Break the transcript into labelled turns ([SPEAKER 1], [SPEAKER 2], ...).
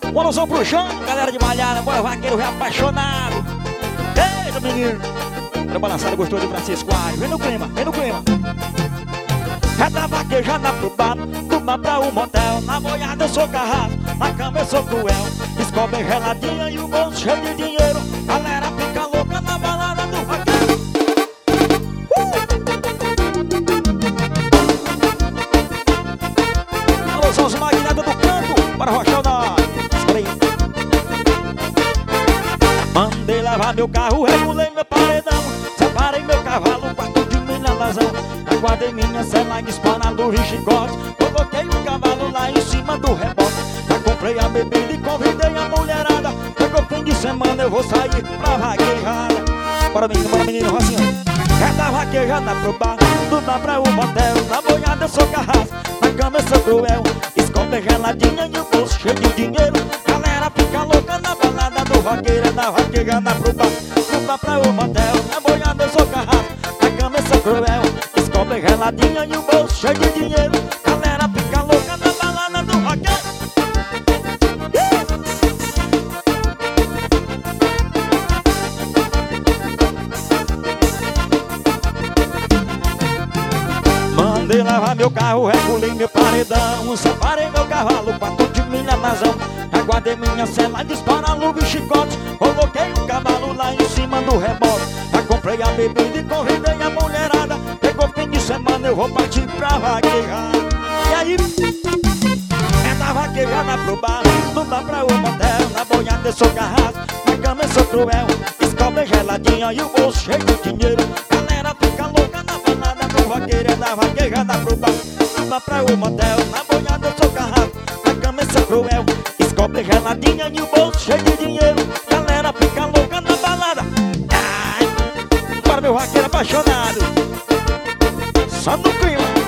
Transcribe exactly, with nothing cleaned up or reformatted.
[SPEAKER 1] Um alusão pro João, galera de Malhada, bora vaqueiro reapaixonado. Eita, menino. Era balançado, gostou de Francisco Aires. Vem no clima, vem no clima. É da vaquejada pro bar, do bar pra um motel. Na boiada eu sou carrasco, na cama eu sou cruel. Descobre geladinha e o bolso cheio de dinheiro. Galera fica louca na balada do vaqueiro. uh! Alô, são os magnatas do campo, bora rochar na mandei lavar meu carro, regulei meu paredão. Separei meu cavalo, quarto de minha lazão. Aguardei minha cela disparando o chicote. Coloquei o cavalo lá em cima do rebote. Já comprei a bebida e convidei a mulherada. Chegou fim de semana, eu vou sair pra vaquejada. Bora menino, bora menino, Rocinha. É da vaquejada pro bar, do bar pra um motel. Na boiada eu sou carrasco, na cama eu sou cruel. Esconder geladinha e o bolso cheio de dinheiro. Galera fica louca na balada do vaqueiro. É da vaquejada pro bar, do bar pra um motel. Na boiada eu sou carrasco, na cama eu sou cruel. Esconder geladinha e o bolso cheio de dinheiro. Galera fica louca na balada do vaqueiro. Mandei lavar meu carro, regulei meu paredão. Separei meu cavalo, quarto de minha razão. Aguardei minha cela, dispara luva e chicote. Coloquei o cavalo lá em cima do rebote. Já comprei a bebida e convidei a mulherada. Pegou fim de semana, eu vou partir pra vaquejar. E aí? É da vaquejada pro bar, do bar pra o motel. Na boiada eu sou carrasco, na cama eu sou cruel. Escobre geladinha e o bolso cheio de dinheiro. Galera fica louca na balada do vaqueiro. É da vaquejada pro bar, do bar pra o motel. Na boiada eu sou carrasco, na cama eu sou cruel. Escobre geladinha e o bolso cheio de dinheiro. Galera fica louca na balada. Ai, bora meu vaqueiro apaixonado. Só no clima.